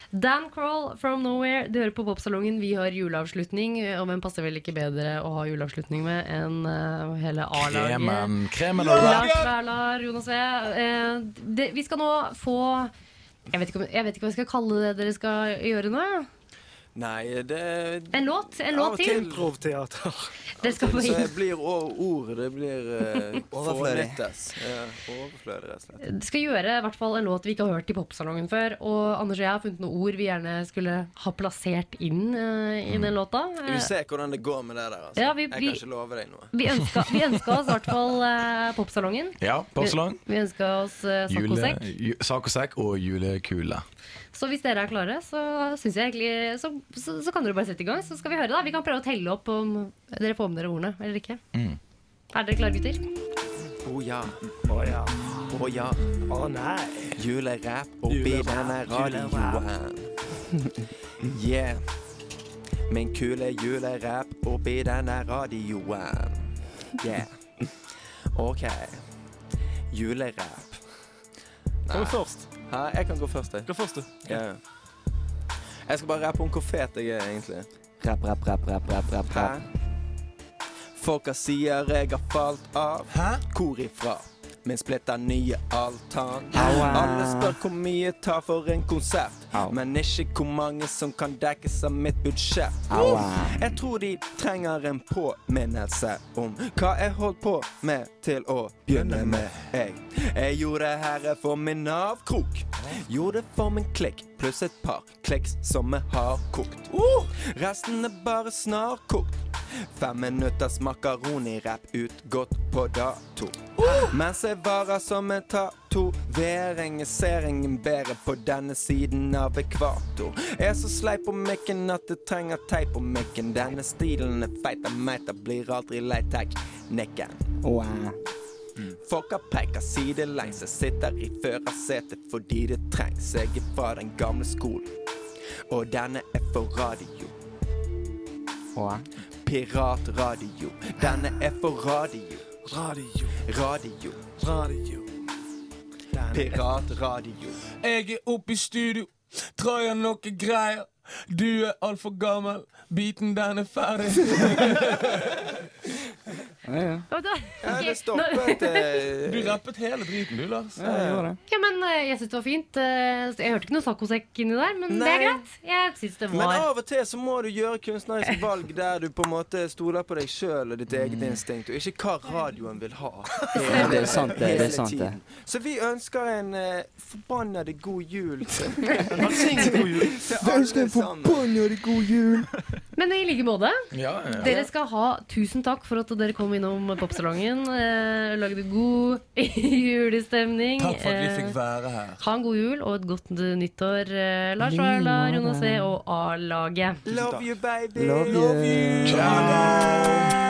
Dan Kroll, From Nowhere. Du hører på Popsalongen. Vi har juleavslutning. Og hvem passer vel ikke bedre å ha juleavslutning med enn hele A-laget? Kremen Lars Værlar, Jonas V. Vi skal nå få jeg vet ikke hva jeg skal kalle det dere skal gjøre nå. Nei, det En låt til. Improvteater. Det skal få det blir ord, det blir overflødig. Overflødig, rett og slett. Du skal gjøre i hvert fall en låt vi ikke har hørt i popsalongen før. Og Anders og jeg har funnet noen ord vi gjerne skulle ha plassert inn i den låta. Vi vil se hvordan det går med det der, altså. Ja, Jeg kan ikke love deg noe. Vi ønska oss i hvert fall popsalongen. Ja, popsalong. Vi ønska oss Sakosekk. Sakosekk og julekule. Så hvis dere er klare, så synes jeg egentlig så kan dere bare sette i gang. Så skal vi høre da. Vi kan prøve å telle opp om dere får med dere ordene eller ikke. Er dere klare, gutter? Ja. Ja. Ja. Nei. Julerap oppi denne radioen. Yeah. Min kule julerap oppi denne radioen. Yeah. Ok. Julerap. Kom først. Hæ, jeg kan gå først, jeg. Gå først, du. Ja. Jeg skal bare rappe om hvor fet jeg er, egentlig. Rapp. Hæ? Folka sier jeg har falt av. Hæ? Hvor ifra? Min splitter nye altan. Aua. Alle spør hvor mye tar for en konsert, Au. men ikke hvor mange som kan dekkes av mitt budsjett. Aua. Jeg tror de trenger en påminnelse om hva jeg holdt på med til å begynne med. Jeg gjorde det her for min avkrok. Gjorde det for min klikk, pluss et par kliks som jeg har kokt. Resten er bare snarkokt. 5 minutters makaroni-rapp utgått på dato. Mens jeg varer som en tatovering, ser ingen bedre på denne siden av ekvator. Jeg er så sleip på mikken at jeg trenger teip på mikken. Denne stilen er feit av meg, det blir aldri leit-tek-nikken. Wow. Folka peker sidelengs, jeg sitter i førersetet fordi det trengs. Jeg er fra den gamle skolen, og denne er for radio. Wow. Piratradio, denne er for radio. Radio. Piratradio. Jeg er oppe i studio, trøyer noe greier. Du er alt for gammel, biten den er ferdig. Ja. Ja, det stoppet Du rappet hele driten, du, Lars. Jeg gjorde det. Ja, men jeg synes det var fint. Jeg hørte ikke noe Sakosekk inni der, men det Nei. er greit. Jeg synes det Men var av og til så må du gjøre kunstneriske valg der du på en måte stoler på deg selv og ditt eget instinkt, og ikke hva radioen vil ha. Det er sant, det. Det Hele er sant, det. tiden. Så vi ønsker en forbannede god jul til God jul. alle sammen. God jul. Men i like måte. Ja. Dere skal ha tusen takk for at dere kom innom popsalongen. Lagde god julestemning. Takk for at vi fikk være her. Ha en god jul og et godt nyttår, Lars Værlar, Jonas V og A-laget. Love you, baby. Love you. Ciao.